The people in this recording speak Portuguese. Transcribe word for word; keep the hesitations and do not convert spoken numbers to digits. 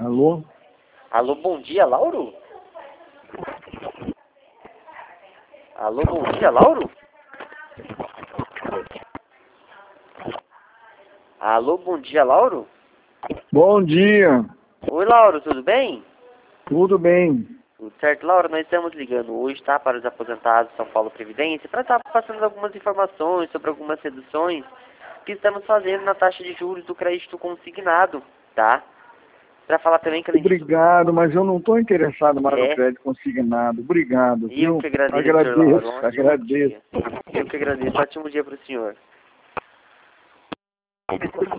Alô? Alô, bom dia, Lauro? Alô, bom dia, Lauro? Alô, bom dia, Lauro? Bom dia. Oi, Lauro, tudo bem? Tudo bem? Tudo certo, Lauro? Nós estamos ligando hoje, tá, para os aposentados de São Paulo Previdência, para estar passando algumas informações sobre algumas reduções que estamos fazendo na taxa de juros do crédito consignado, tá? Para falar também que a gente... Obrigado, mas eu não estou interessado mais no É. crédito consignado. Obrigado, E eu viu? que agradeço, senhor Agradeço, Lauro. Um ótimo agradeço. dia. Eu que agradeço. Ótimo dia para o senhor.